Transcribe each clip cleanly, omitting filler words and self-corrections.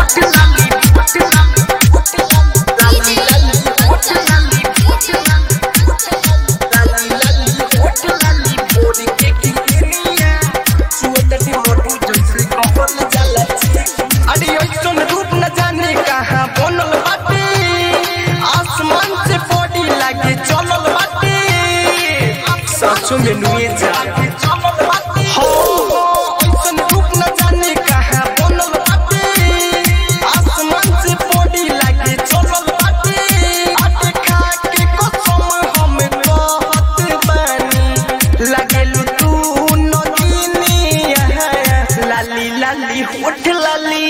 सचो में नुए जा हो ऐसन रूप न जाने कहां बनल बाटे आसमान से बॉडी लागे चलल बाटे आटे खा के कसम हम कहत बानी लागेलु तू नगिनिया लाली लाली होठ लाली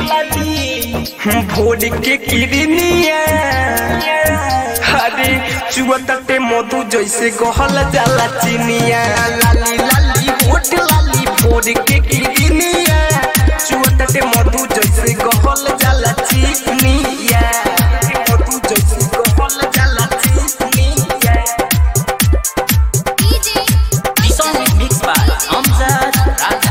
भोर के किरनिया हरे चुअतटे मधु जैसे गहल जाला चिनिया लाली लाली होठ लाली भोर के किरनिया चुअतटे मधु जैसे गहल जाला चिनिया मधु जैसे गहल जाला चिनिया DJ this song is mixed by Amjad Raja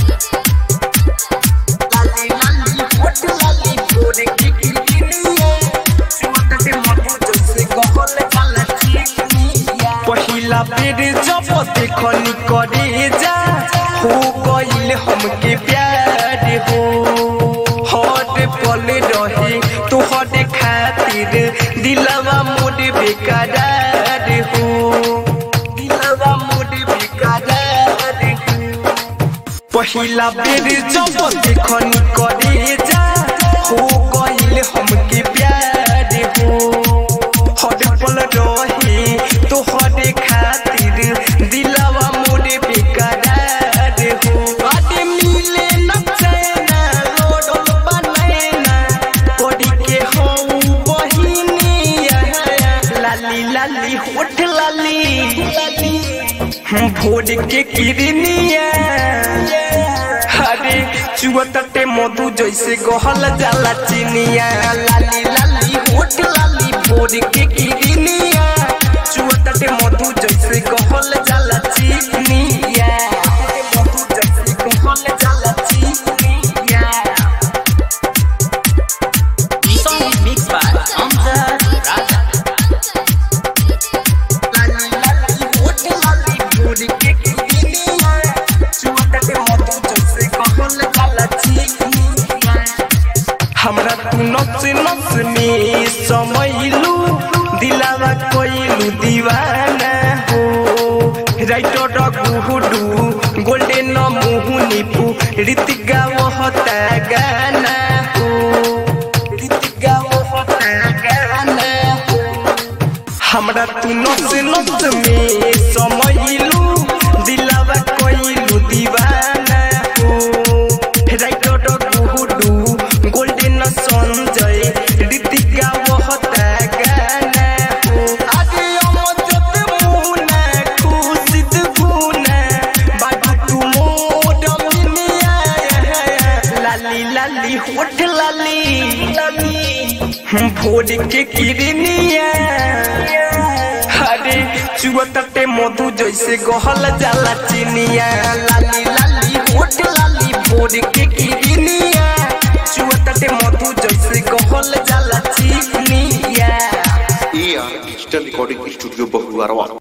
लाली लाली होठ लाली भोर के किरनिया चुअतटे मधु जैसे गहल जाला चिनिया पहिला बेर जब देखनी करे जा हो गइल हमके प्यार हो हर पल रहे तोहर खातिर दिलवा मोर बेकरार हो दिलवा मोर बेकरार हो पहिला बेर जब देखनी करे जा हो गइल हमके प्यार हो हर पल रहे तोहर खातिर दिलवा मोर बेकरार हो आटे मिले न चैना रोडल बनैना पड़ी के हो बहिनिया लाली लाली होठ लाली भोर के किरनिया हरे चुअतटे मधु जैसे गहल जाला चिनिया लाली लाली होठ लाली भोर के किरनिया चुअतटे मधु जैसे गहल जाला चिनिया मधु जैसे गहल जाला चिनिया this song is mixed by Amjad Raja लाली लाली होठ लाली भोर के किरनिया चुअतटे मधु जैसे गहल जाला चिनिया हमरा तू नस नस में समैलू दिलावा कोइलू दीवाना हो राइटर गुहुडू गोल्डन मुहुनीपू ऋतिक गावता गाना हो ऋतिक गावता गाना हो हमरा तू नस नस में समैलू दिलावा कोइलू दीवाना हो राइटर गुहुडू गोल्डन संजय ऋतिक गावता गाना हो आगे अमजद मुना खुशिद गुना बाबू तू मोड मिनिया लाली लाली होठ लाली भोर के किरनिया हरे चुअतटे मधु जैसे गहल जाला चिनिया लाली लाली होठ लाली भोर के किरनिया चुअतटे मधु जैसे गहल जाला चिनिया डिजिटल रिकॉर्डिंग स्टूडियो बहुआरवा।